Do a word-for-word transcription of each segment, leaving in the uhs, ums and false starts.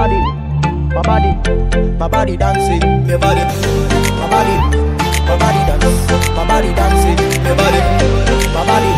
body, my body, my body dancing, my body, my body, my body dance, my body dancing, my body, my body.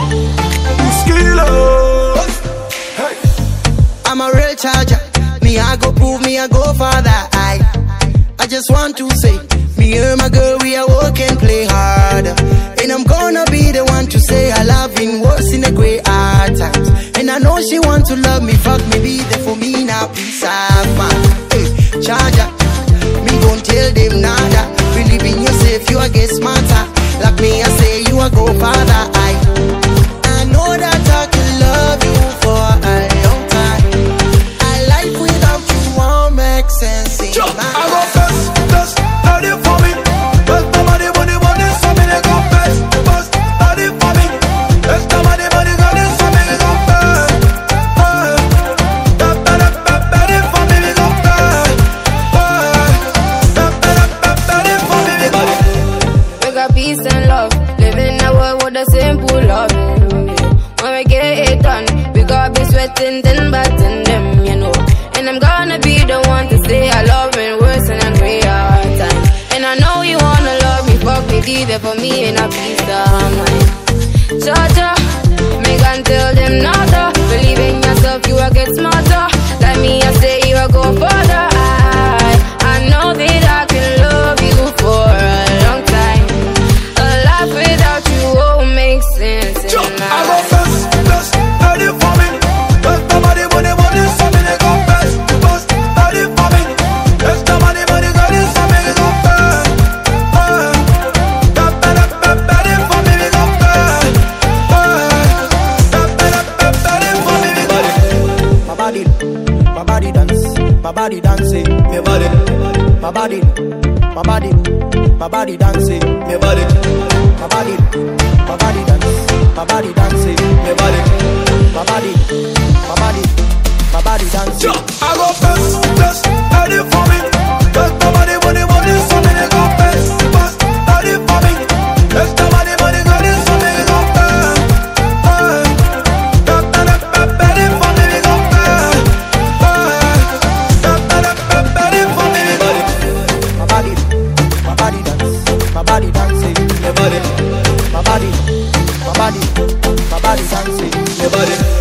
Skills. Hey. I'm a real charger. Me I go prove, me I go for that. I, I just want to say, me and my girl we are working, play hard, and I'm gonna be the one to say I love in worse in the great hard times. And I know she want to love me, fuck me, be there for me now, peace of mind. Hey, charger, me gon' tell them nada. Believe in yourself, you a get smarter. Like me, I say you a go farther. I, I know that I can love you for a long time. I like without you won't make sense in my I go first, first, start it for me. First, the money, money, money, so me they go first. First, start it for me. First, the money, money, money, so me they go first. First, start it for me, we go first. First, start it for me, we go first. We got peace and love, living in a world with a simple love. When we get it done, we gotta be sweating then batting them, you know. And I'm gonna be the one to say I love when worse in a great hard time. And I know you wanna love me, fuck me, be there for me in a peace of mind. Cha-cha, make and tell them nada. Believe in yourself, you will get smarter. Like me, I say you will go further. I, I know that I can love you for a long time. A life without you won't make sense. I go first, first, start it for me. First, the money, money, money, so me they go first. First, start it for me. First, the money, money, money, so me they go first. First, start it for me, we go first. First, start it for me, we go first. My body, my body dance, my body dancing, my body, my body, my body, my body dancing, my body, my body, my body dance, my body dancing, my body, my body, my body, my body dancing. I go first, first, start it for me. First, the money, money, money, so me they go first. First, start it for me. First, the money, money, money, so me they go first. First, start it for me, we go first. First, start it for me, we go first. My body, my body dance, my body dancing, my body, my body, my body, my body dancing, My body.